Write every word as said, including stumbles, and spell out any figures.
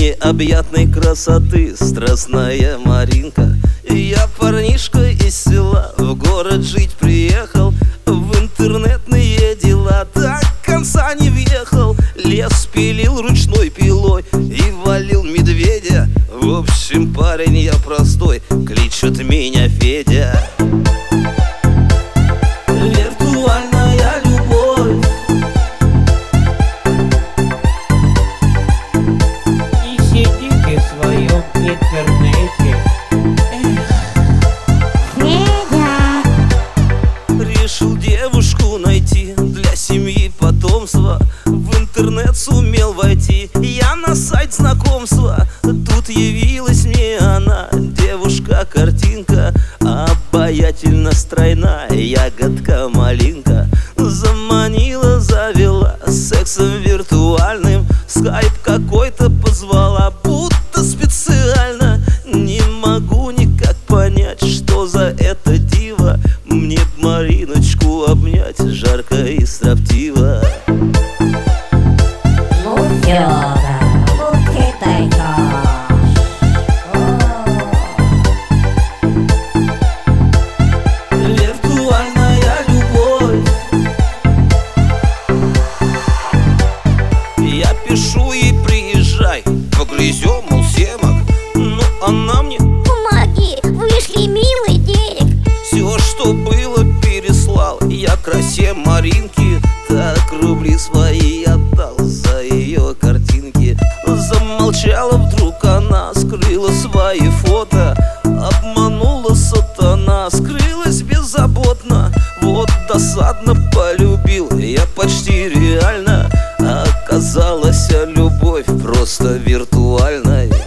необъятной красоты страстная Маринка. Я парнишка из села, в город жить приехал, в интернетные дела до конца не въехал. Лес пилил ручной пилой и валил медведя. В общем, парень я простой, кличут меня Федя. Виртуальная любовь. Не сидите в своем интернете. Федя Решил девушку найти для семьи потомства. В интернет сумел войти я на сайт знакомства. Тут явилась мне она, девушка-картинка, обаятельно стройная, ягодка-малинка. Заманила, завела сексом виртуальным, скайп какой-то позвала, будто специально. Не могу никак понять, что за это диво. Мне б Мариночку обнять жарко и строптиво. Ну, Фёдор, ну ты даёшь. Виртуальная любовь. Я пишу ей: приезжай, погрызем, мол, семок. Ну, она мне: Помоги, вышли милый денег. все, что было, переслал. Я красе Маринки так рубли свои отдал за ее картинки. Замолчала вдруг она, скрыла свои фото. Обманула сатана, скрылась беззаботно. Вот досадно, полюбил я почти реально. Оказалась любовь просто виртуальной.